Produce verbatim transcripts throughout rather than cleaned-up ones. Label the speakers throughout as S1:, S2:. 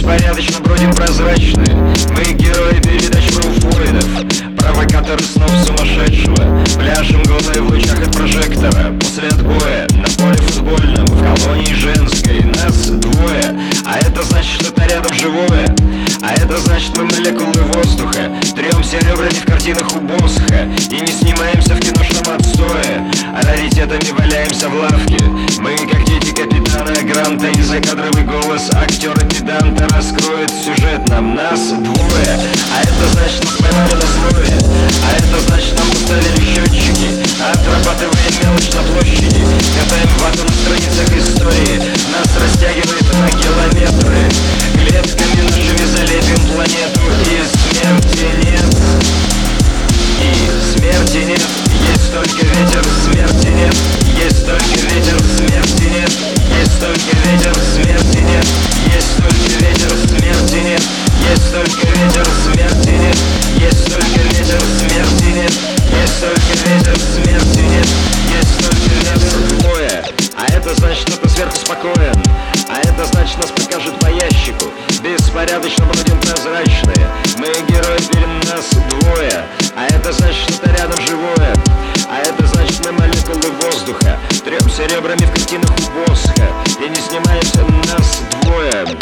S1: Беспорядочно бродим прозрачные. Мы герои передач пруфоидов, провокаторы снов сумасшедшего. Пляшем голые в лучах от прожектора. После отбоя на поле футбольном, в колонии женской нас двое. А это значит, что-то рядом живое. А это значит, мы молекулы воздуха. Трёмся ребрами в картинах у Босха и не снимаемся в киношном отстое, а раритетами валяемся в лавке. Мы как дети капитана Гранта, и закадровый голос актера-педанта раскроет сюжет нам. Нас двое. А это значит, нас поймали на слове. А это значит, нам поставили счетчики. Отрабатываем мелочь на площади, катаем вату на страницах истории. Нас растягивает на километры. Клетками нашими залепим планету. И смерти нет. И смерти нет. Есть только ветер, смерти нет. Есть только ветер, смерти нет. Есть только ветер, смерти нет. Есть только ветер, смерти нет. Есть только ветер, смерти нет. Есть только ветер, смерти нет. Есть только ветер, смерти нет. Есть только ветер. Двое. А это значит, что ты сверхспокоен. А это значит, нас покажут по ящику. Беспорядочно бродим прозрачные. Мы герои, перед нас двое. А это значит, что-то рядом живое. А это значит, мы молекулы воздуха. Трёмся ребрами в картинах у Босха и не снимаемся, нас двое.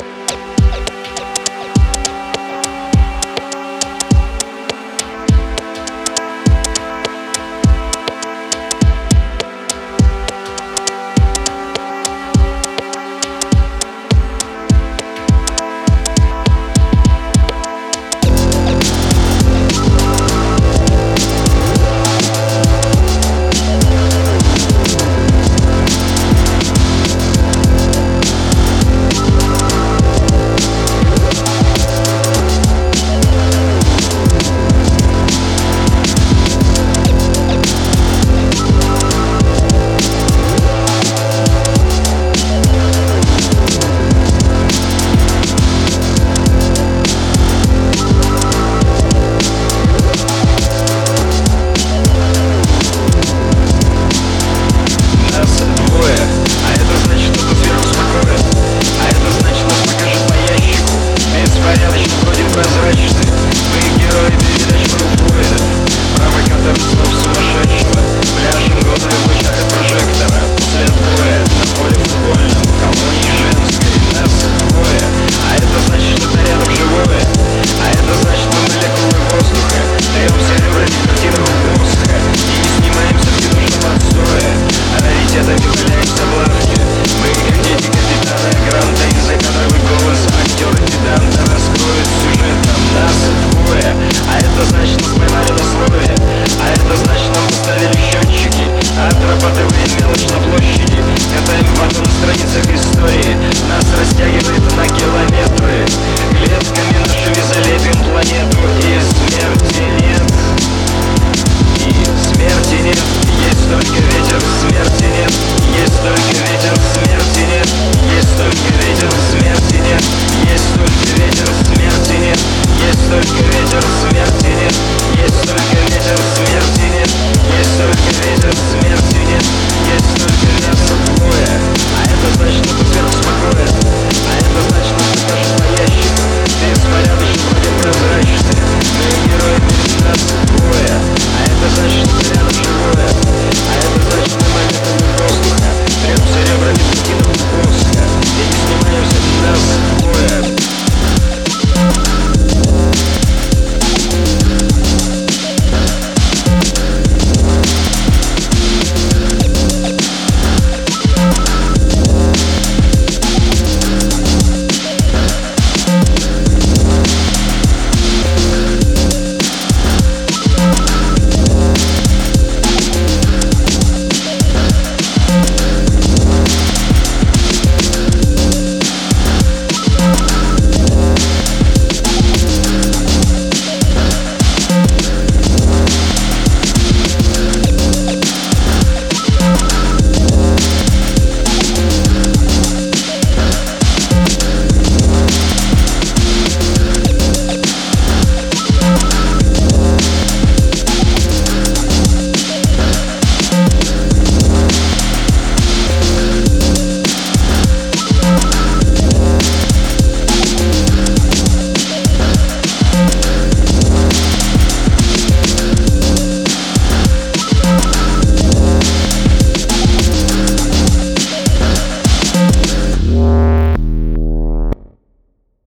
S1: Мы, как дети капитана Гранта, и закадровый голос актера-педанта раскроет сюжет нам. Нас двое. А это значит, нас поймали на слове. А это значит, нам поставили счетчики. Отрабатываем мелочь на площади, катаем вату на страницах истории. Нас растягивает на километры. Клетками нашими залепим планету. И смерти